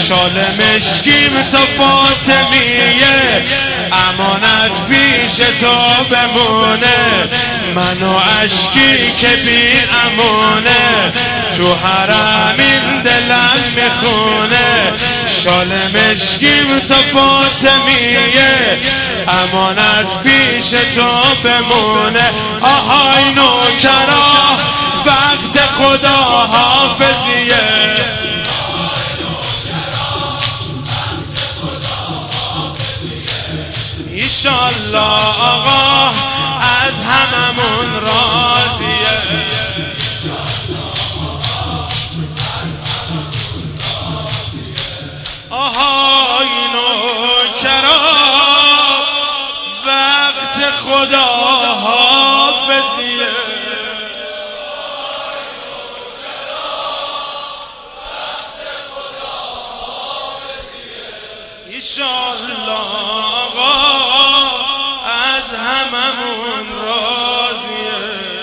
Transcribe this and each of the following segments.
شال مشکیم تا فاطمیه، امانت پیش تو بمونه، من و اشکی که بی امونه، تو حرمین دلم میخونه. شال مشکیم تا فاطمیه، امانت پیش تو بمونه. آهای نوکرا وقت خدا حافظیه، ایشالله آقا از هممون راضیه. آهای نوکرا وقت خدا حافظیه، ایشالله آقا از هممون راضیه.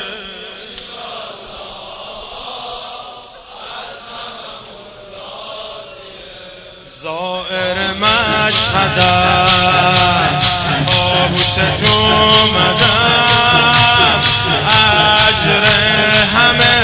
زائر مشهدم طاووس تو اومدم، اجر همه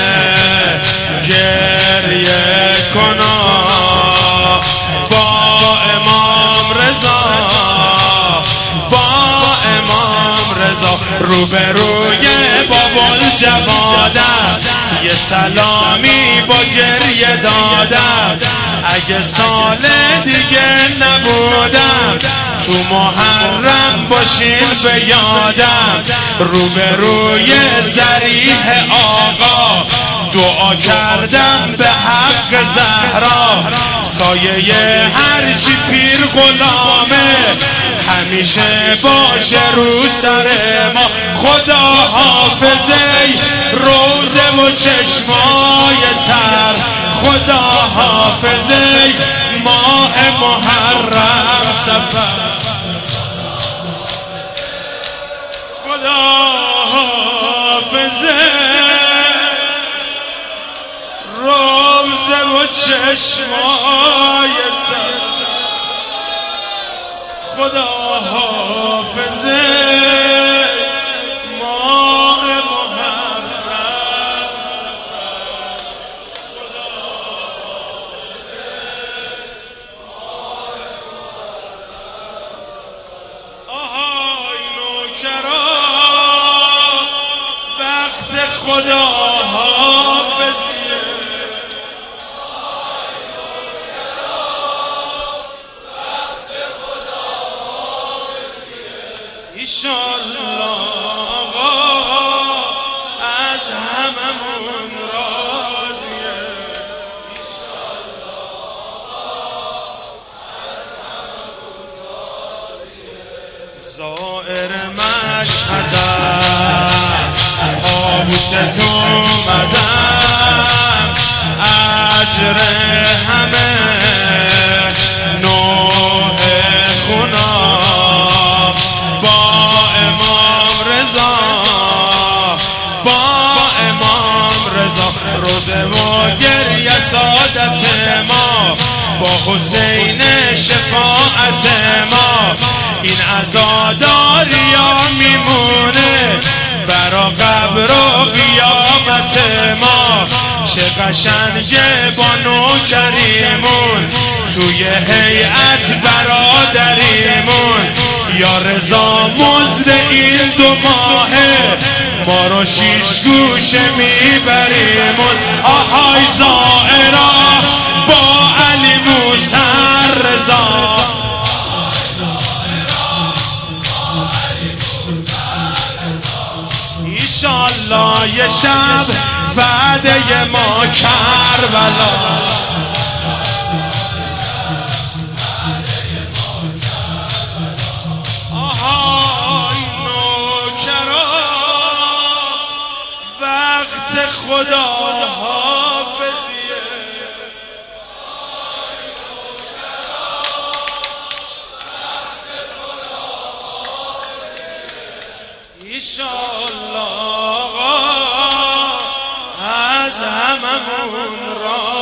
گریه کنا با امام رضا، با امام رضا. روبروی بابل جوادم یه سلامی با گریه دادم، اگه سال دیگه نبودم تو محرم باشین به یادم. روبروی ضریح آقا دعا کردم به حق زهرا، سایه هرچی پیر غلامه همیشه باشه رو سر ما. خدا حافظه روزه و چشمای تر، خدا حافظه ماه محرم سفر، خدا حافظه روزه و چشمای تر، خدا حافظه ماه محرم سفر، خدا حافظه ماه محرم. آهای نوکرا وقت خدا حافظیه، ایشالله آقا از هممون راضیه، ایشالله آقا از هممون راضیه. زائر مشهدم طاووس تو اومدم، اجر همه نوح خونا با امام رضا، با امام رضا. روزه و گریه سعادت ما با حسین شفاعت ما، این عزاداریا میمونه برا قبر و قیامت ما. چه قشنگه با نوکریمون توی هیئت برادریمون، یا رضا مزد این 2 ماهه ما رو 6 گوشه میبریمون. آهای زائرا با علی موسی رضا، ایشالله یه شب وعده ما کربلا، آهای نوکرا وقت خدا حافظیه، ایشالله آقا از هممون را